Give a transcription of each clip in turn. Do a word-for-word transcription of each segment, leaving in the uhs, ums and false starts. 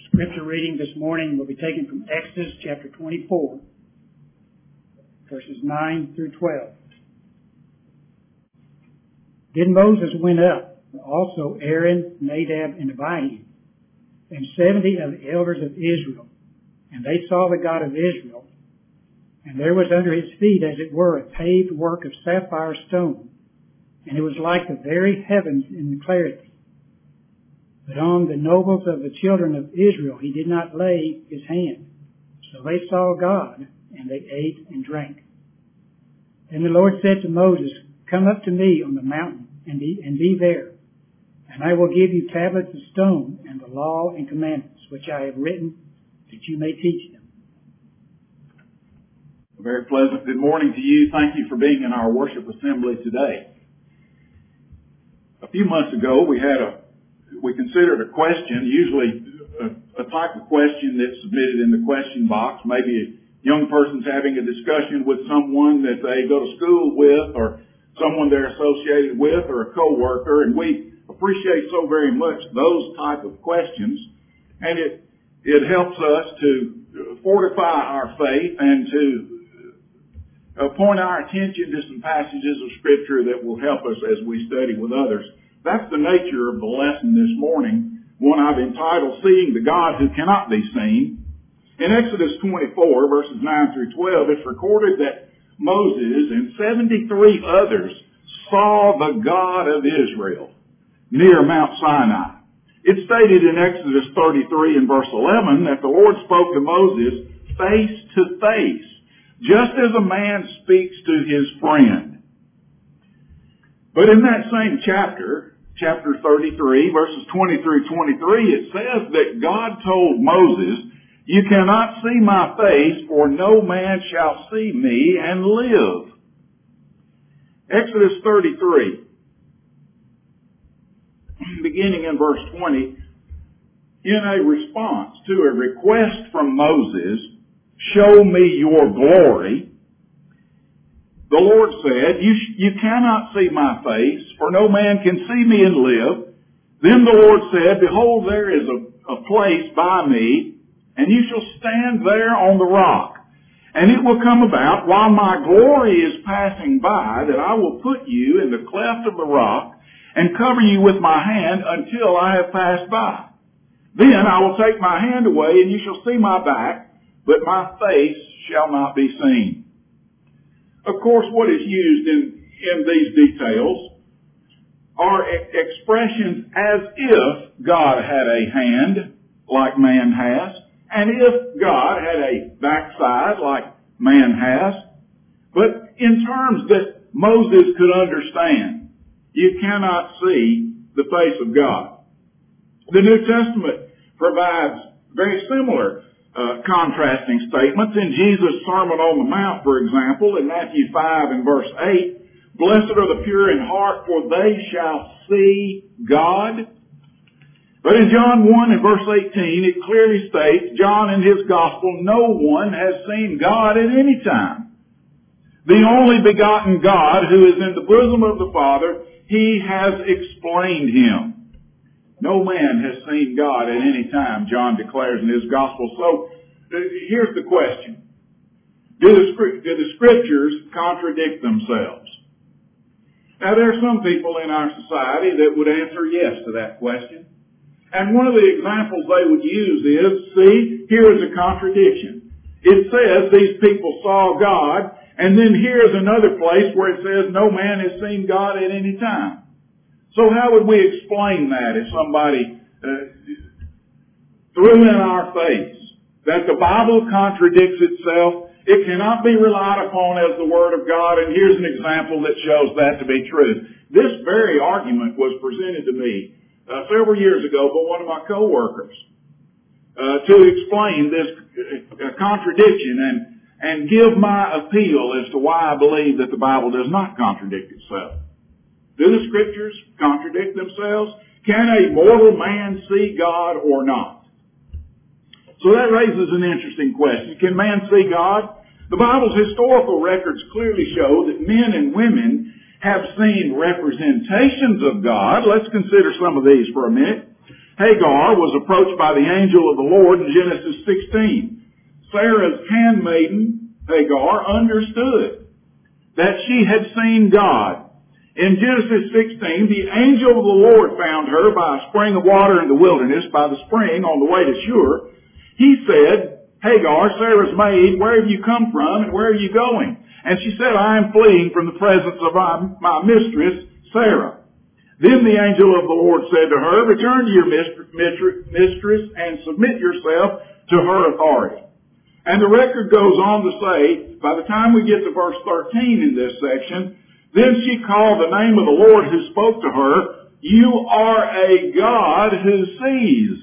Scripture reading this morning will be taken from Exodus chapter twenty-four, verses nine through twelve. Then Moses went up, also Aaron, Nadab, and Abihu, and seventy of the elders of Israel. And they saw the God of Israel, and there was under his feet, as it were, a paved work of sapphire stone, and it was like the very heavens in the clarity. But on the nobles of the children of Israel he did not lay his hand. So they saw God, and they ate and drank. Then the Lord said to Moses, Come up to me on the mountain, and be, and be there. And I will give you tablets of stone, and the law and commandments, which I have written, that you may teach them. Very pleasant good morning to you. Thank you for being in our worship assembly today. A few months ago, we had a we considered a question, usually a, a type of question that's submitted in the question box. Maybe a young person's having a discussion with someone that they go to school with, or someone they're associated with, or a coworker, and we appreciate so very much those type of questions. And it it helps us to fortify our faith and to uh, point our attention to some passages of Scripture that will help us as we study with others. That's the nature of the lesson this morning, one I've entitled, Seeing the God Who Cannot Be Seen. In Exodus twenty-four, verses nine through twelve, it's recorded that Moses and seventy-three others saw the God of Israel near Mount Sinai. It's stated in Exodus thirty-three and verse eleven that the Lord spoke to Moses face to face, just as a man speaks to his friend. But in that same chapter, chapter thirty-three, verses twenty through twenty-three, it says that God told Moses, You cannot see my face, for no man shall see me and live. Exodus thirty-three, beginning in verse twenty, in a response to a request from Moses, Show me your glory, the Lord said, you, you cannot see my face, for no man can see me and live. Then the Lord said, Behold, there is a, a place by me, and you shall stand there on the rock. And it will come about, while my glory is passing by, that I will put you in the cleft of the rock, and cover you with my hand until I have passed by. Then I will take my hand away, and you shall see my back, but my face shall not be seen. Of course, what is used in, in these details are e- expressions as if God had a hand like man has, and if God had a backside like man has, but in terms that Moses could understand. You cannot see the face of God. The New Testament provides very similar Uh, contrasting statements. In Jesus' Sermon on the Mount, for example, in Matthew five and verse eight, Blessed are the pure in heart, for they shall see God. But in John one and verse eighteen, it clearly states, John in his Gospel, no one has seen God at any time. The only begotten God who is in the bosom of the Father, he has explained him. No man has seen God at any time, John declares in his Gospel. So, uh, here's the question. Do the, do the Scriptures contradict themselves? Now, there are some people in our society that would answer yes to that question. And one of the examples they would use is, see, here is a contradiction. It says these people saw God, and then here's another place where it says no man has seen God at any time. So how would we explain that if somebody uh, threw in our face that the Bible contradicts itself? It cannot be relied upon as the Word of God, and here's an example that shows that to be true. This very argument was presented to me uh, several years ago by one of my coworkers uh, to explain this uh, contradiction and, and give my appeal as to why I believe that the Bible does not contradict itself. Do the Scriptures contradict themselves? Can a mortal man see God or not? So that raises an interesting question. Can man see God? The Bible's historical records clearly show that men and women have seen representations of God. Let's consider some of these for a minute. Hagar was approached by the angel of the Lord in Genesis sixteen. Sarah's handmaiden, Hagar, understood that she had seen God. In Genesis sixteen, the angel of the Lord found her by a spring of water in the wilderness, by the spring on the way to Shur. He said, Hagar, Sarah's maid, where have you come from and where are you going? And she said, I am fleeing from the presence of my, my mistress, Sarah. Then the angel of the Lord said to her, return to your mistress and submit yourself to her authority. And the record goes on to say, by the time we get to verse thirteen in this section, then she called the name of the Lord who spoke to her, you are a God who sees.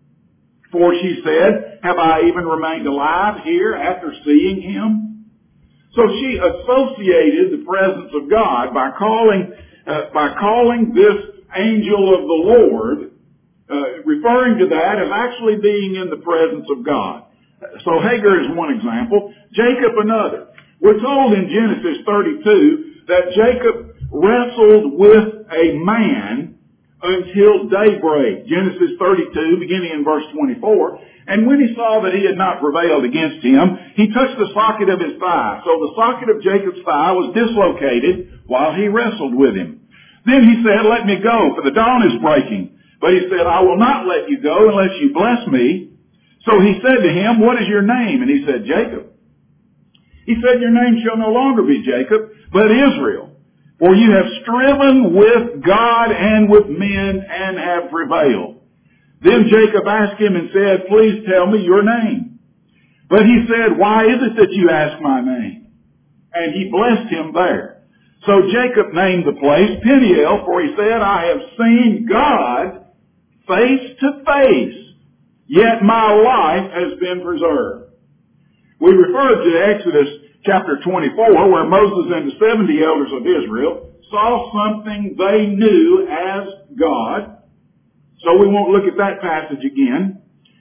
For she said, have I even remained alive here after seeing him? So she associated the presence of God by calling, uh, by calling this angel of the Lord, uh, referring to that as actually being in the presence of God. So Hagar is one example. Jacob another. We're told in Genesis thirty-two that Jacob wrestled with a man until daybreak. Genesis thirty-two, beginning in verse twenty-four. And when he saw that he had not prevailed against him, he touched the socket of his thigh. So the socket of Jacob's thigh was dislocated while he wrestled with him. Then he said, let me go, for the dawn is breaking. But he said, I will not let you go unless you bless me. So he said to him, what is your name? And he said, Jacob. He said, your name shall no longer be Jacob, but Israel. For you have striven with God and with men and have prevailed. Then Jacob asked him and said, please tell me your name. But he said, why is it that you ask my name? And he blessed him there. So Jacob named the place Peniel, for he said, I have seen God face to face, yet my life has been preserved. We referred to Exodus chapter twenty-four, where Moses and the seventy elders of Israel saw something they knew as God. So we won't look at that passage again.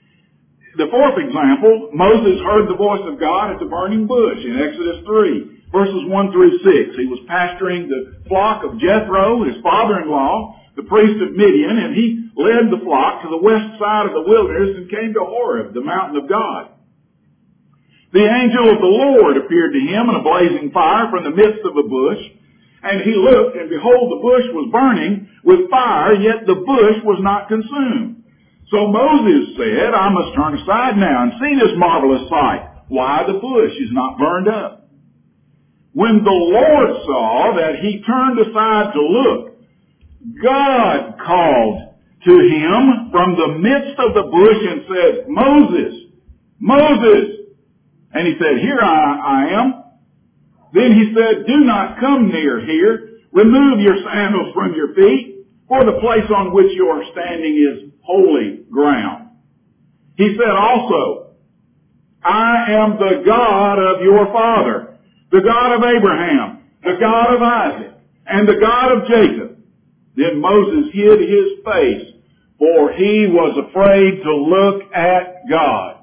The fourth example, Moses heard the voice of God at the burning bush in Exodus three, verses one through six. He was pasturing the flock of Jethro, his father-in-law, the priest of Midian, and he led the flock to the west side of the wilderness and came to Horeb, the mountain of God. The angel of the Lord appeared to him in a blazing fire from the midst of a bush. And he looked, and behold, the bush was burning with fire, yet the bush was not consumed. So Moses said, I must turn aside now and see this marvelous sight, why the bush is not burned up. When the Lord saw that he turned aside to look, God called to him from the midst of the bush and said, Moses, Moses. And he said, here I, I am. Then he said, do not come near here. Remove your sandals from your feet, for the place on which you are standing is holy ground. He said also, I am the God of your father, the God of Abraham, the God of Isaac, and the God of Jacob. Then Moses hid his face, for he was afraid to look at God.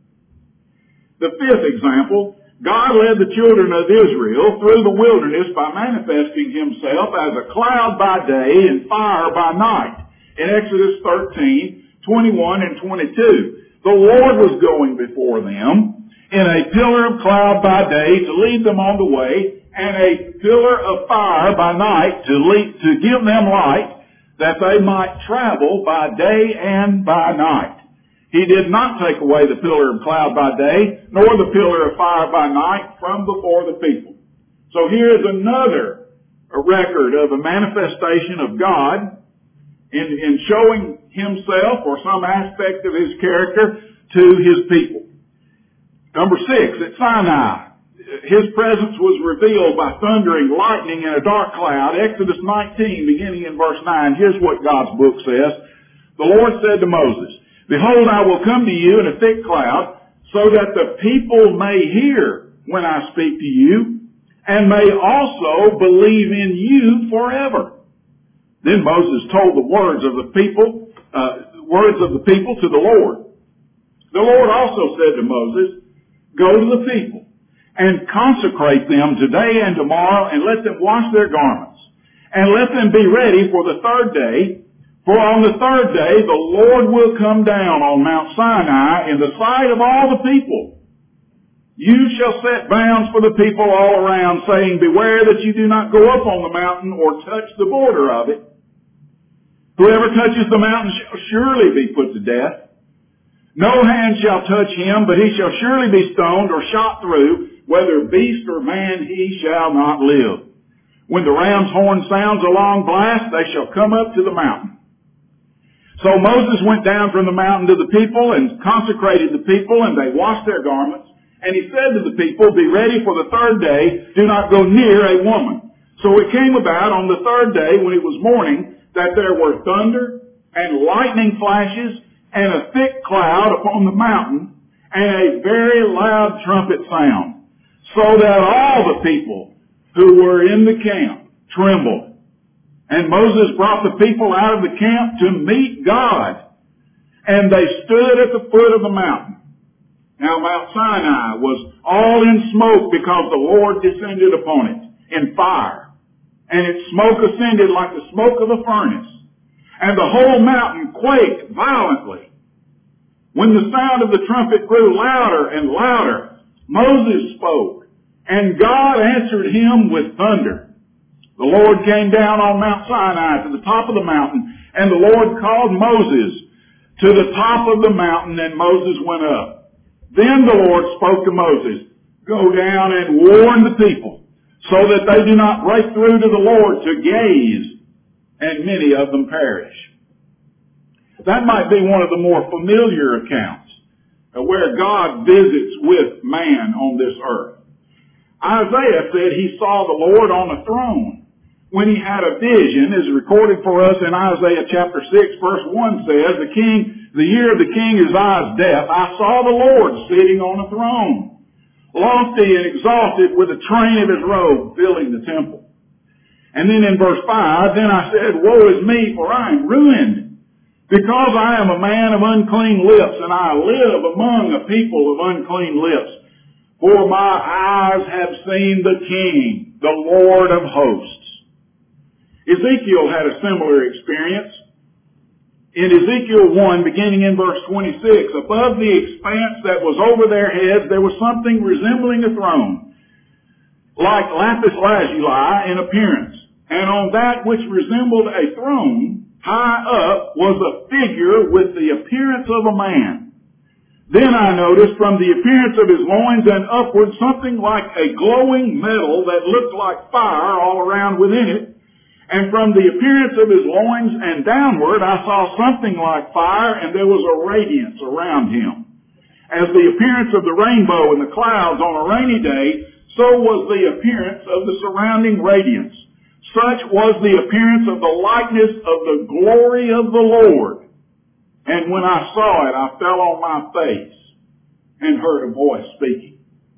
The fifth example, God led the children of Israel through the wilderness by manifesting himself as a cloud by day and fire by night. In Exodus thirteen, twenty-one and twenty-two, the Lord was going before them in a pillar of cloud by day to lead them on the way, and a pillar of fire by night to lead, to give them light, that they might travel by day and by night. He did not take away the pillar of cloud by day, nor the pillar of fire by night from before the people. So here is another record of a manifestation of God in, in showing himself or some aspect of his character to his people. Number six, at Sinai, his presence was revealed by thundering, lightning, and a dark cloud. Exodus nineteen, beginning in verse nine, here's what God's book says. The Lord said to Moses, behold, I will come to you in a thick cloud, so that the people may hear when I speak to you, and may also believe in you forever. Then Moses told the words of the people, uh, words of the people to the Lord. The Lord also said to Moses, go to the people, and consecrate them today and tomorrow, and let them wash their garments, and let them be ready for the third day, For on the third day the Lord will come down on Mount Sinai in the sight of all the people. You shall set bounds for the people all around, saying, beware that you do not go up on the mountain or touch the border of it. Whoever touches the mountain shall surely be put to death. No hand shall touch him, but he shall surely be stoned or shot through. Whether beast or man, he shall not live. When the ram's horn sounds a long blast, they shall come up to the mountain. So Moses went down from the mountain to the people and consecrated the people, and they washed their garments. And he said to the people, be ready for the third day, do not go near a woman. So it came about on the third day, when it was morning, that there were thunder and lightning flashes and a thick cloud upon the mountain and a very loud trumpet sound, so that all the people who were in the camp trembled. And Moses brought the people out of the camp to meet God, and they stood at the foot of the mountain. Now Mount Sinai was all in smoke because the Lord descended upon it in fire, and its smoke ascended like the smoke of a furnace, and the whole mountain quaked violently. When the sound of the trumpet grew louder and louder, Moses spoke, and God answered him with thunder. The Lord came down on Mount Sinai to the top of the mountain, and the Lord called Moses to the top of the mountain, and Moses went up. Then the Lord spoke to Moses, go down and warn the people, so that they do not break through to the Lord to gaze, and many of them perish. That might be one of the more familiar accounts of where God visits with man on this earth. Isaiah said he saw the Lord on a throne when he had a vision, as recorded for us in Isaiah chapter six, verse one says, the king The year of the king Uzziah's death, I saw the Lord sitting on a throne, lofty and exalted, with the train of his robe filling the temple. And then in verse five, then I said, woe is me, for I am ruined, because I am a man of unclean lips, and I live among a people of unclean lips. For my eyes have seen the King, the Lord of hosts. Ezekiel had a similar experience. In Ezekiel one, beginning in verse twenty-six, above the expanse that was over their heads, there was something resembling a throne, like lapis lazuli in appearance. And on that which resembled a throne, high up, was a figure with the appearance of a man. Then I noticed from the appearance of his loins and upward something like a glowing metal that looked like fire all around within it. And from the appearance of his loins and downward, I saw something like fire, and there was a radiance around him. As the appearance of the rainbow in the clouds on a rainy day, so was the appearance of the surrounding radiance. Such was the appearance of the likeness of the glory of the Lord. And when I saw it, I fell on my face and heard a voice speaking.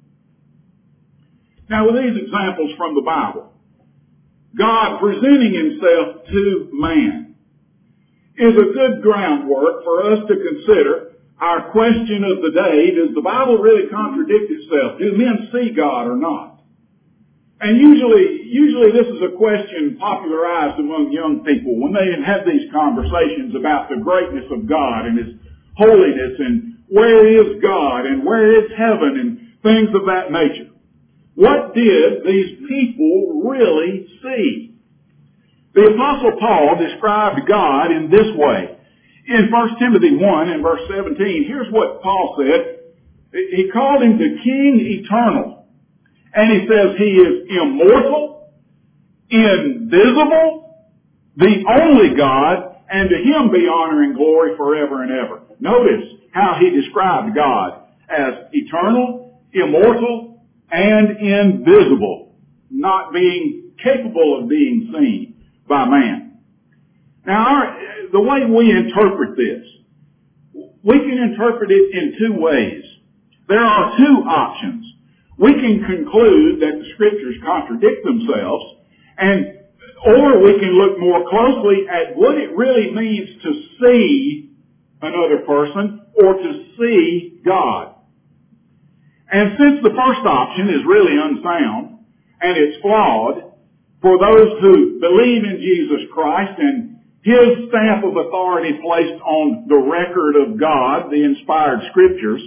Now, with these examples from the Bible, God presenting himself to man is a good groundwork for us to consider our question of the day: does the Bible really contradict itself? Do men see God or not? And usually, usually this is a question popularized among young people when they have these conversations about the greatness of God and His holiness and where is God and where is heaven and things of that nature. What did these people really see? The Apostle Paul described God in this way. In First Timothy one and verse seventeen, here's what Paul said. He called him the King Eternal. And he says he is immortal, invisible, the only God, and to him be honor and glory forever and ever. Notice how he described God as eternal, immortal, and invisible, not being capable of being seen by man. Now, our, the way we interpret this, we can interpret it in two ways. There are two options. We can conclude that the Scriptures contradict themselves, and or we can look more closely at what it really means to see another person or to see God. And since the first option is really unsound and it's flawed, for those who believe in Jesus Christ and His stamp of authority placed on the record of God, the inspired Scriptures,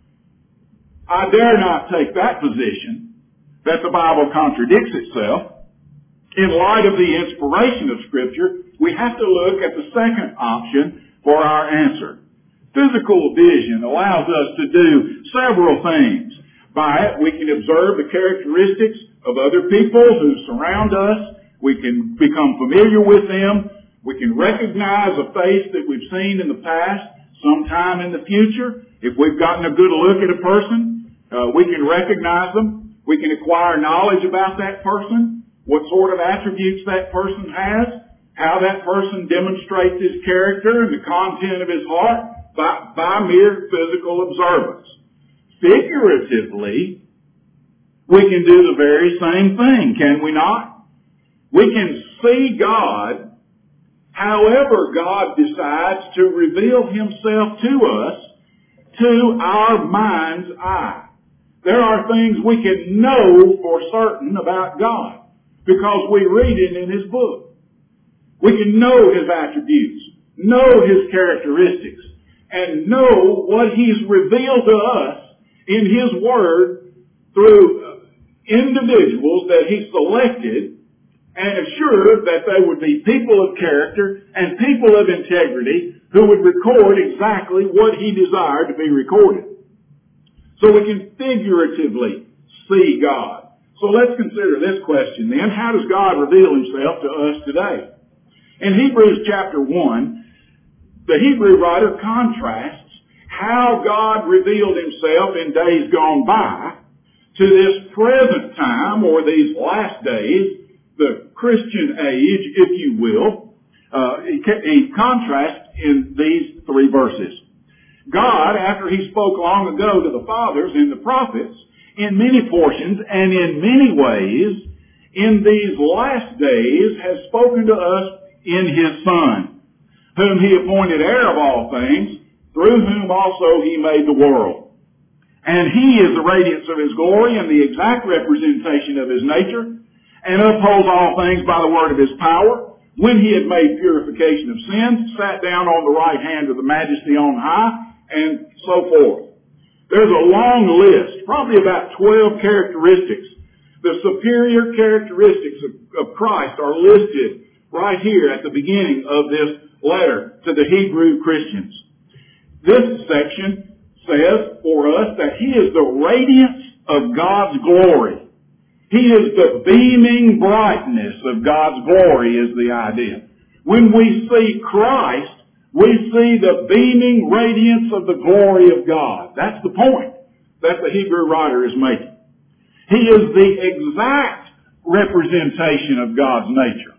I dare not take that position, that the Bible contradicts itself. In light of the inspiration of Scripture, we have to look at the second option for our answer. Physical vision allows us to do several things. By it, we can observe the characteristics of other people who surround us. We can become familiar with them. We can recognize a face that we've seen in the past, sometime in the future. If we've gotten a good look at a person, uh, we can recognize them. We can acquire knowledge about that person, what sort of attributes that person has, how that person demonstrates his character and the content of his heart by, by mere physical observance. Figuratively, we can do the very same thing, can we not? We can see God however God decides to reveal himself to us to our mind's eye. There are things we can know for certain about God because we read it in his book. We can know his attributes, know his characteristics, and know what he's revealed to us in his word through individuals that he selected and assured that they would be people of character and people of integrity who would record exactly what he desired to be recorded. So we can figuratively see God. So let's consider this question then. How does God reveal himself to us today? In Hebrews chapter one, the Hebrew writer contrasts how God revealed himself in days gone by to this present time, or these last days, the Christian age, if you will. Uh, he, he contrasts in these three verses. God, after he spoke long ago to the fathers and the prophets, in many portions and in many ways, in these last days has spoken to us in his Son, whom he appointed heir of all things, through whom also he made the world. And he is the radiance of his glory and the exact representation of his nature, and upholds all things by the word of his power. When he had made purification of sins, sat down on the right hand of the majesty on high, and so forth. There's a long list, probably about twelve characteristics. The superior characteristics of, of Christ are listed right here at the beginning of this letter to the Hebrew Christians. This section says for us that he is the radiance of God's glory. He is the beaming brightness of God's glory is the idea. When we see Christ, we see the beaming radiance of the glory of God. That's the point that the Hebrew writer is making. He is the exact representation of God's nature.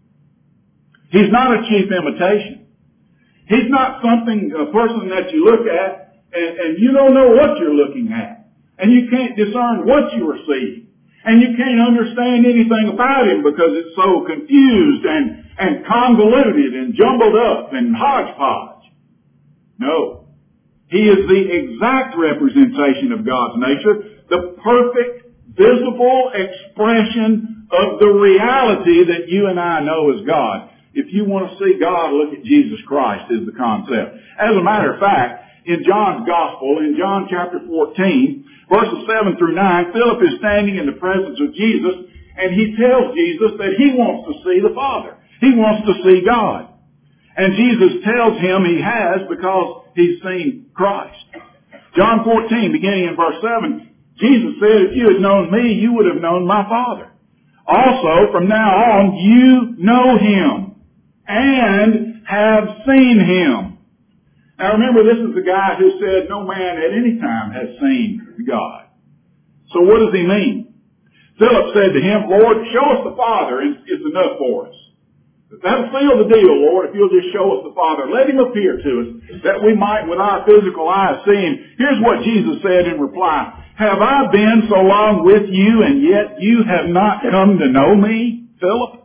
He's not a cheap imitation. He's not something, a person that you look at and, and you don't know what you're looking at. And you can't discern what you are seeing. And you can't understand anything about him because it's so confused and, and convoluted and jumbled up and hodgepodge. No. He is the exact representation of God's nature, the perfect, visible expression of the reality that you and I know as God. If you want to see God, look at Jesus Christ is the concept. As a matter of fact, in John's Gospel, in John chapter fourteen, verses seven through nine, Philip is standing in the presence of Jesus, and he tells Jesus that he wants to see the Father. He wants to see God. And Jesus tells him he has because he's seen Christ. John fourteen, beginning in verse seven, Jesus said, if you had known me, you would have known my Father. Also, from now on, you know him and have seen him. Now remember, this is the guy who said no man at any time has seen God. So what does he mean? Philip said to him, Lord, show us the Father, and it's enough for us. That'll seal the deal, Lord, if you'll just show us the Father. Let him appear to us, that we might with our physical eyes see him. Here's what Jesus said in reply. Have I been so long with you, and yet you have not come to know me, Philip?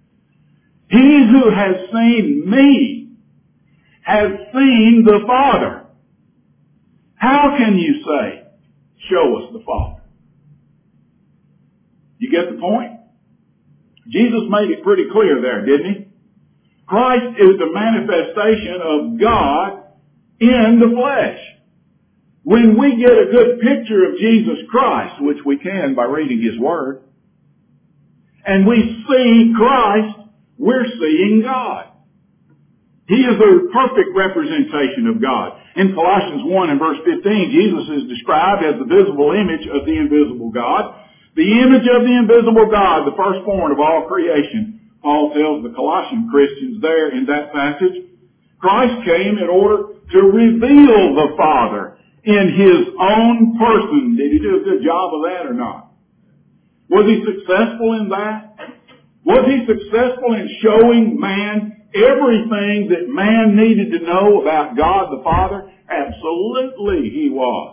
He who has seen me has seen the Father. How can you say, show us the Father? You get the point? Jesus made it pretty clear there, didn't he? Christ is the manifestation of God in the flesh. When we get a good picture of Jesus Christ, which we can by reading His Word, and we see Christ, we're seeing God. He is a perfect representation of God. In Colossians one and verse fifteen, Jesus is described as the visible image of the invisible God. The image of the invisible God, the firstborn of all creation. Paul tells the Colossian Christians there in that passage, Christ came in order to reveal the Father in His own person. Did He do a good job of that or not? Was He successful in that? Was He successful in showing man everything that man needed to know about God the Father? Absolutely He was.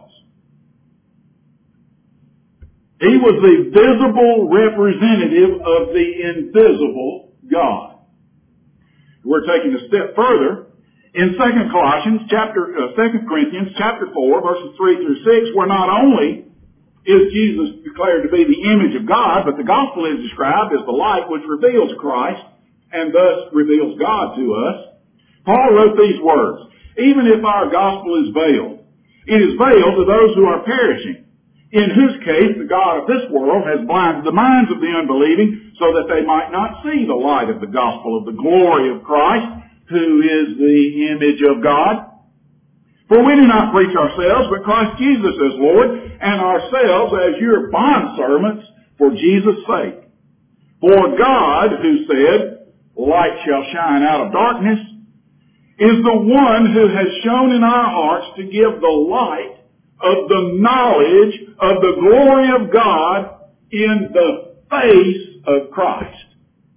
He was the visible representative of the invisible God. We're taking a step further. In Second Colossians, chapter, uh, Second Corinthians, chapter four, verses three through six, where not only is Jesus declared to be the image of God, but the gospel is described as the light which reveals Christ and thus reveals God to us. Paul wrote these words, even if our gospel is veiled, it is veiled to those who are perishing, in whose case the God of this world has blinded the minds of the unbelieving so that they might not see the light of the gospel of the glory of Christ, who is the image of God. For we do not preach ourselves, but Christ Jesus as Lord, and ourselves as your bondservants for Jesus' sake. For God, who said, light shall shine out of darkness, is the one who has shown in our hearts to give the light of the knowledge of the glory of God in the face of Christ.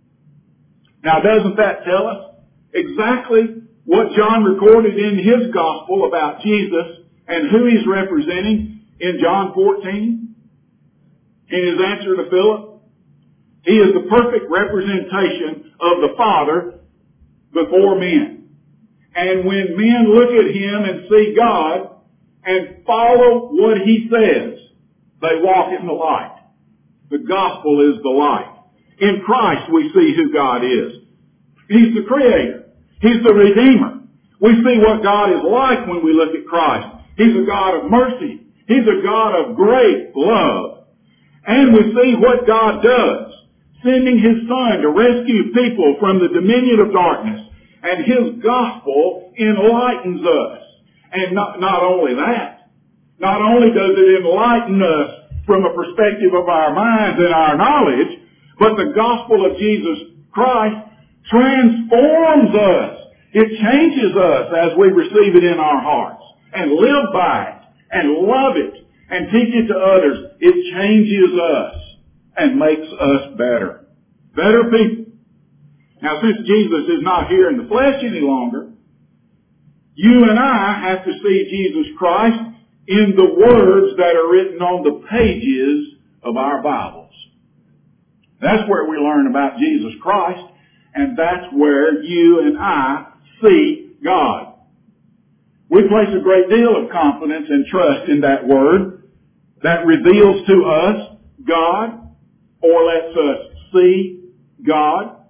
Now, doesn't that tell us exactly what John recorded in his gospel about Jesus and who He's representing in John fourteen? In his answer to Philip, He is the perfect representation of the Father before men. And when men look at Him and see God and follow what He says, they walk in the light. The gospel is the light. In Christ we see who God is. He's the Creator. He's the Redeemer. We see what God is like when we look at Christ. He's a God of mercy. He's a God of great love. And we see what God does, sending His Son to rescue people from the dominion of darkness. And His gospel enlightens us. And not, not only that, not only does it enlighten us from a perspective of our minds and our knowledge, but the gospel of Jesus Christ transforms us. It changes us as we receive it in our hearts and live by it and love it and teach it to others. It changes us and makes us better. Better people. Now, since Jesus is not here in the flesh any longer, you and I have to see Jesus Christ in the words that are written on the pages of our Bibles. That's where we learn about Jesus Christ, and that's where you and I see God. We place a great deal of confidence and trust in that Word that reveals to us God or lets us see God.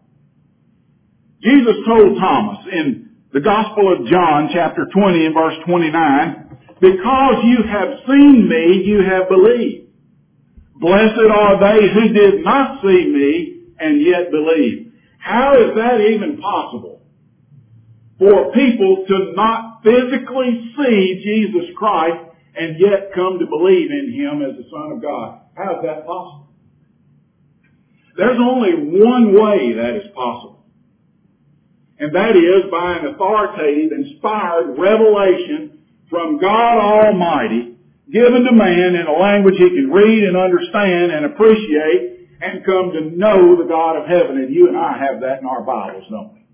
Jesus told Thomas in the Gospel of John, chapter twenty and verse twenty-nine, because you have seen me, you have believed. Blessed are they who did not see me and yet believe. How is that even possible? For people to not physically see Jesus Christ and yet come to believe in Him as the Son of God. How is that possible? There's only one way that is possible. And that is by an authoritative, inspired revelation from God Almighty, given to man in a language he can read and understand and appreciate and come to know the God of heaven. And you and I have that in our Bibles, don't we?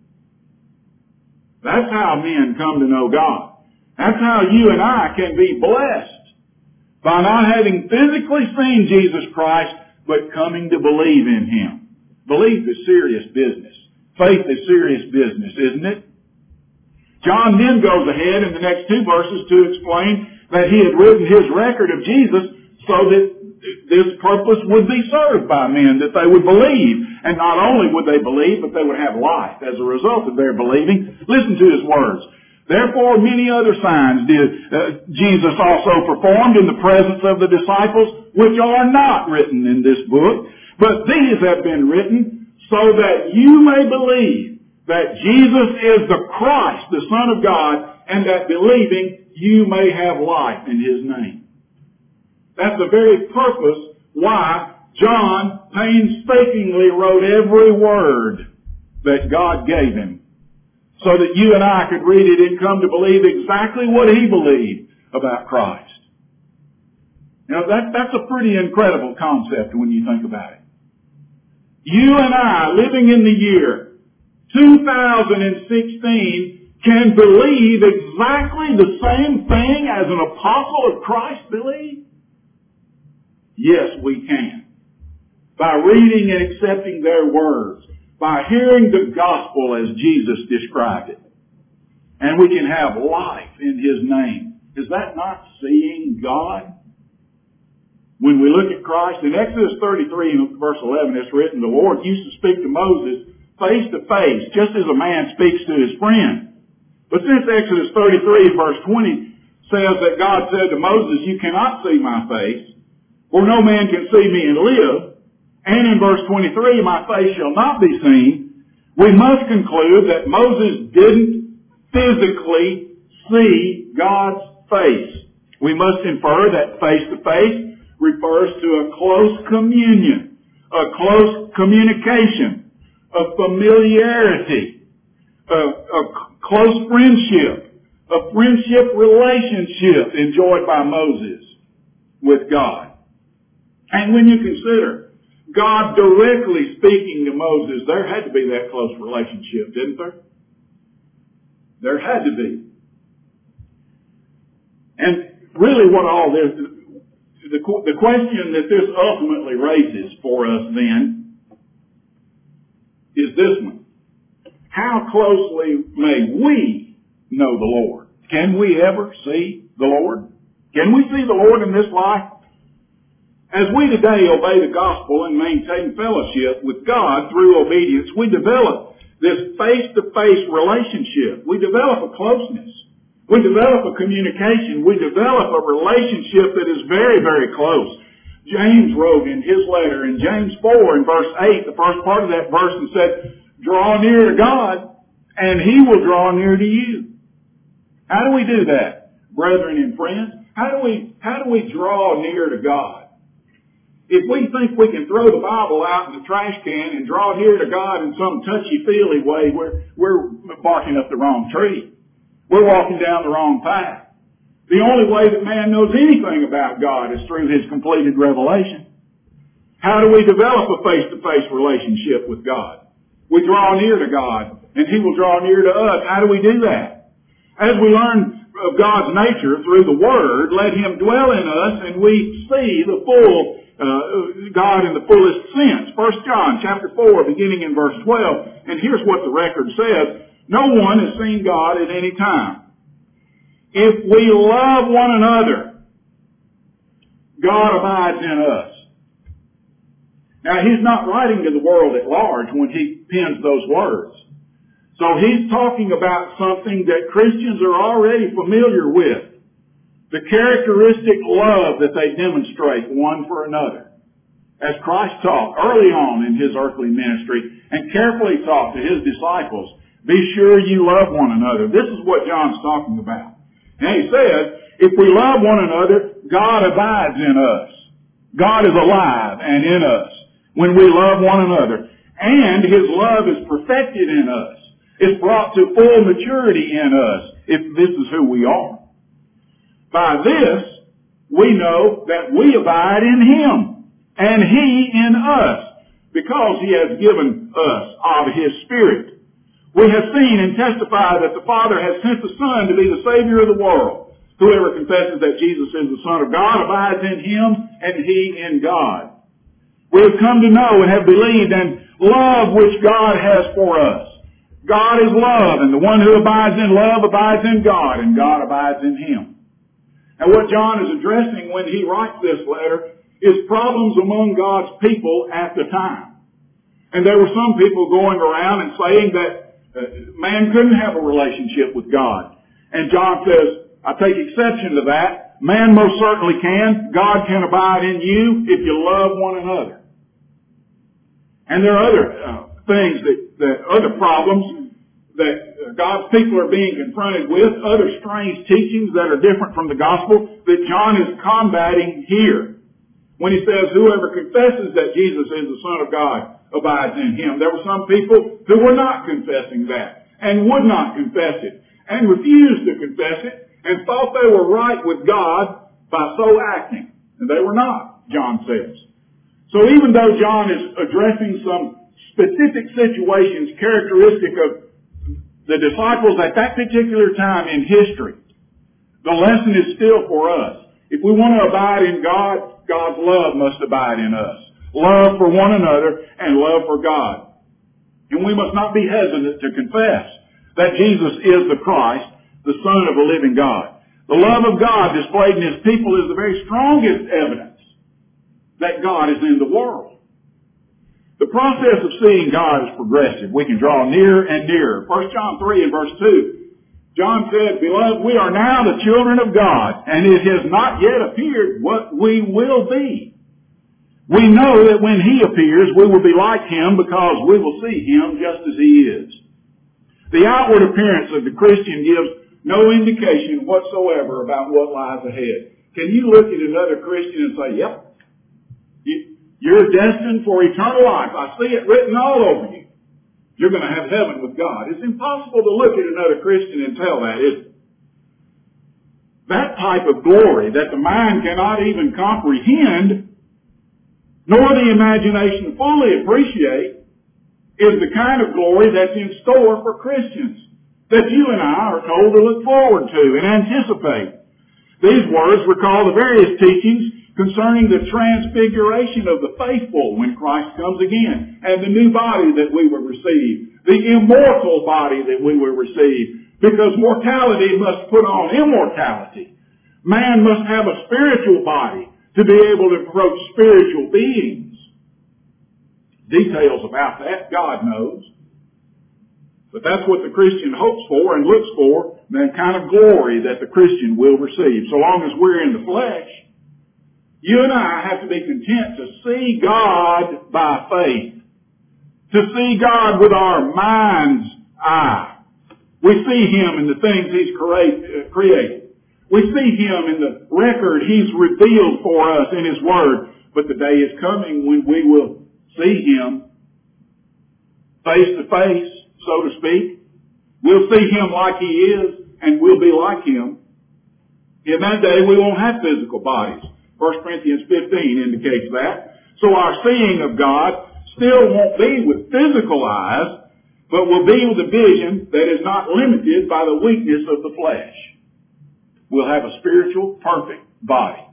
That's how men come to know God. That's how you and I can be blessed by not having physically seen Jesus Christ, but coming to believe in Him. Belief is serious business. Faith is serious business, isn't it? John then goes ahead in the next two verses to explain that he had written his record of Jesus so that this purpose would be served by men, that they would believe. And not only would they believe, but they would have life as a result of their believing. Listen to his words. Therefore many other signs did uh, Jesus also performed in the presence of the disciples, which are not written in this book, but these have been written so that you may believe that Jesus is the Christ, the Son of God, and that believing you may have life in his name. That's the very purpose why John painstakingly wrote every word that God gave him, so that you and I could read it and come to believe exactly what he believed about Christ. Now that, that's a pretty incredible concept when you think about it. You and I, living in the year two thousand sixteen, can believe exactly the same thing as an apostle of Christ believed? Yes, we can. By reading and accepting their words. By hearing the gospel as Jesus described it. And we can have life in his name. Is that not seeing God? When we look at Christ, in Exodus thirty-three, verse eleven, it's written, the Lord used to speak to Moses face to face, just as a man speaks to his friend. But since Exodus thirty-three, verse twenty, says that God said to Moses, you cannot see my face, for no man can see me and live, and in verse twenty-three, my face shall not be seen, we must conclude that Moses didn't physically see God's face. We must infer that face-to-face refers to a close communion, a close communication, a familiarity, a, a close friendship, a friendship relationship enjoyed by Moses with God. And when you consider God directly speaking to Moses, there had to be that close relationship, didn't there? There had to be. And really what all this, the, the question that this ultimately raises for us then is this one. How closely may we know the Lord? Can we ever see the Lord? Can we see the Lord in this life? As we today obey the gospel and maintain fellowship with God through obedience, we develop this face-to-face relationship. We develop a closeness. We develop a communication. We develop a relationship that is very, very close. James wrote in his letter in James four in verse eight, the first part of that verse, and said, draw near to God and he will draw near to you. How do we do that, brethren and friends? How do we, how do we draw near to God? If we think we can throw the Bible out in the trash can and draw near to God in some touchy-feely way, we're, we're barking up the wrong tree. We're walking down the wrong path. The only way that man knows anything about God is through his completed revelation. How do we develop a face-to-face relationship with God? We draw near to God, and he will draw near to us. How do we do that? As we learn of God's nature through the Word, let him dwell in us, and we see the full Uh, God in the fullest sense. First John chapter four, beginning in verse twelve, and here's what the record says. No one has seen God at any time. If we love one another, God abides in us. Now he's not writing to the world at large when he pens those words. So he's talking about something that Christians are already familiar with. The characteristic love that they demonstrate one for another. As Christ taught early on in his earthly ministry and carefully taught to his disciples, be sure you love one another. This is what John's talking about. And he says, if we love one another, God abides in us. God is alive and in us when we love one another. And his love is perfected in us. It's brought to full maturity in us if this is who we are. By this, we know that we abide in him, and he in us, because he has given us of his Spirit. We have seen and testify that the Father has sent the Son to be the Savior of the world. Whoever confesses that Jesus is the Son of God abides in him, and he in God. We have come to know and have believed and love which God has for us. God is love, and the one who abides in love abides in God, and God abides in him. And what John is addressing when he writes this letter is problems among God's people at the time. And there were some people going around and saying that uh, man couldn't have a relationship with God. And John says, I take exception to that. Man most certainly can. God can abide in you if you love one another. And there are other uh, things that, that, other problems that uh, God's people are being confronted with, other strange teachings that are different from the gospel that John is combating here. When he says, whoever confesses that Jesus is the Son of God abides in him. There were some people who were not confessing that and would not confess it and refused to confess it and thought they were right with God by so acting. And they were not, John says. So even though John is addressing some specific situations characteristic of the disciples at that particular time in history, the lesson is still for us. If we want to abide in God, God's love must abide in us. Love for one another and love for God. And we must not be hesitant to confess that Jesus is the Christ, the Son of the living God. The love of God displayed in His people is the very strongest evidence that God is in the world. The process of seeing God is progressive. We can draw nearer and nearer. First John three and verse two. John said, Beloved, we are now the children of God, and it has not yet appeared what we will be. We know that when He appears, we will be like Him because we will see Him just as He is. The outward appearance of the Christian gives no indication whatsoever about what lies ahead. Can you look at another Christian and say, yep, you're destined for eternal life. I see it written all over you. You're going to have heaven with God. It's impossible to look at another Christian and tell that, isn't it? That type of glory that the mind cannot even comprehend, nor the imagination fully appreciate, is the kind of glory that's in store for Christians, that you and I are told to look forward to and anticipate. These words recall the various teachings concerning the transfiguration of the faithful when Christ comes again, and the new body that we will receive, the immortal body that we will receive, because mortality must put on immortality. Man must have a spiritual body to be able to approach spiritual beings. Details about that, God knows. But that's what the Christian hopes for and looks for, the kind of glory that the Christian will receive. So long as we're in the flesh, you and I have to be content to see God by faith. To see God with our mind's eye. We see Him in the things He's created. We see Him in the record He's revealed for us in His Word. But the day is coming when we will see Him face to face, so to speak. We'll see Him like He is, and we'll be like Him. In that day, we won't have physical bodies. First Corinthians fifteen indicates that. So our seeing of God still won't be with physical eyes, but will be with a vision that is not limited by the weakness of the flesh. We'll have a spiritual, perfect body.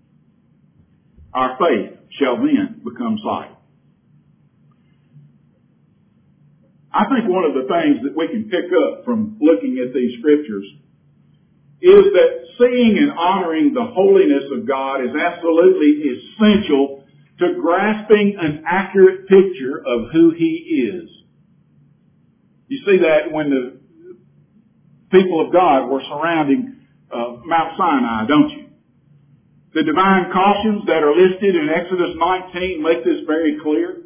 Our faith shall then become sight. I think one of the things that we can pick up from looking at these scriptures is that seeing and honoring the holiness of God is absolutely essential to grasping an accurate picture of who He is. You see that when the people of God were surrounding uh, Mount Sinai, don't you? The divine cautions that are listed in Exodus nineteen make this very clear.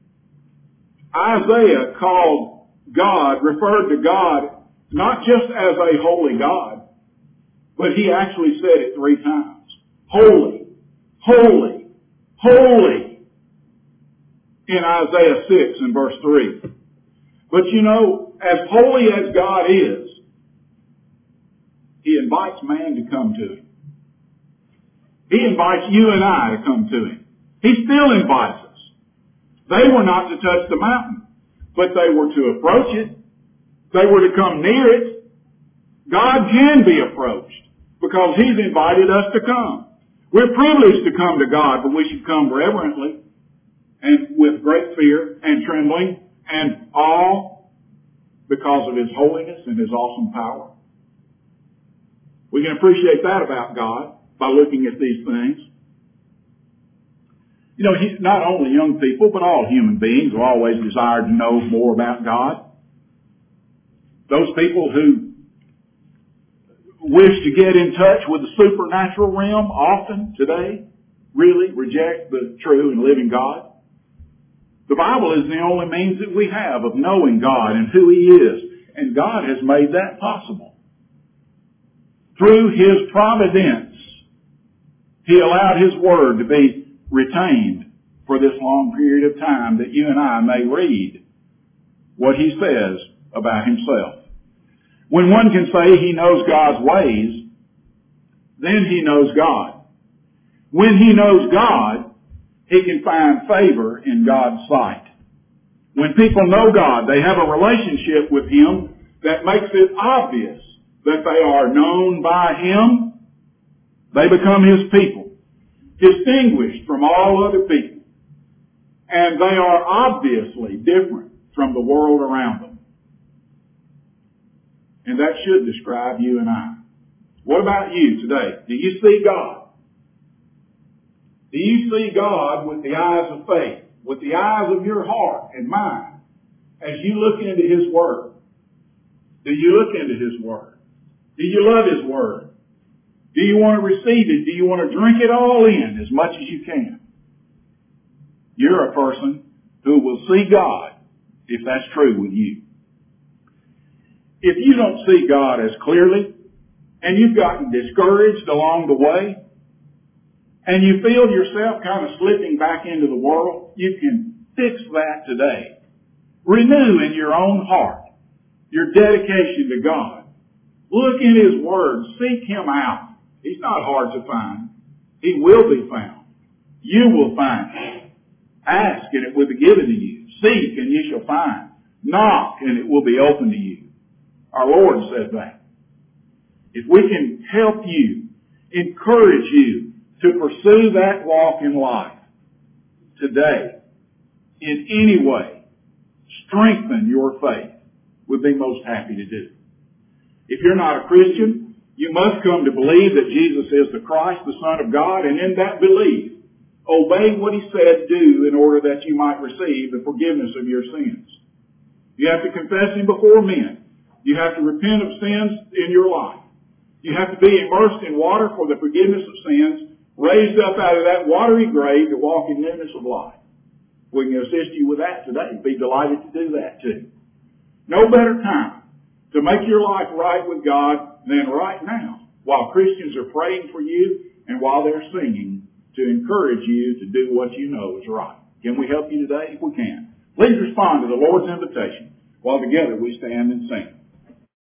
Isaiah called God, referred to God, not just as a holy God, but he actually said it three times. Holy, holy, holy. In Isaiah six and verse three. But you know, as holy as God is, He invites man to come to Him. He invites you and I to come to Him. He still invites us. They were not to touch the mountain, but they were to approach it. They were to come near it. God can be approached because He's invited us to come. We're privileged to come to God, but we should come reverently and with great fear and trembling and awe because of His holiness and His awesome power. We can appreciate that about God by looking at these things. You know, he, not only young people, but all human beings will always desire to know more about God. Those people who wish to get in touch with the supernatural realm often today really reject the true and living God. The Bible is the only means that we have of knowing God and who He is. And God has made that possible. Through His providence, He allowed His Word to be retained for this long period of time that you and I may read what He says about Himself. When one can say he knows God's ways, then he knows God. When he knows God, he can find favor in God's sight. When people know God, they have a relationship with Him that makes it obvious that they are known by Him. They become His people, distinguished from all other people. And they are obviously different from the world around them. And that should describe you and I. What about you today? Do you see God? Do you see God with the eyes of faith, with the eyes of your heart and mind, as you look into His Word? Do you look into His Word? Do you love His Word? Do you want to receive it? Do you want to drink it all in as much as you can? You're a person who will see God if that's true with you. If you don't see God as clearly, and you've gotten discouraged along the way, and you feel yourself kind of slipping back into the world, you can fix that today. Renew in your own heart your dedication to God. Look in His Word. Seek Him out. He's not hard to find. He will be found. You will find Him. Ask and it will be given to you. Seek and you shall find. Knock and it will be opened to you. Our Lord said that. If we can help you, encourage you to pursue that walk in life today, in any way, strengthen your faith, we'd be most happy to do. If you're not a Christian, you must come to believe that Jesus is the Christ, the Son of God, and in that belief, obey what He said do in order that you might receive the forgiveness of your sins. You have to confess Him before men. You have to repent of sins in your life. You have to be immersed in water for the forgiveness of sins, raised up out of that watery grave to walk in newness of life. We can assist you with that today. Be delighted to do that too. No better time to make your life right with God than right now, while Christians are praying for you and while they're singing to encourage you to do what you know is right. Can we help you today? If we can, please respond to the Lord's invitation while together we stand and sing.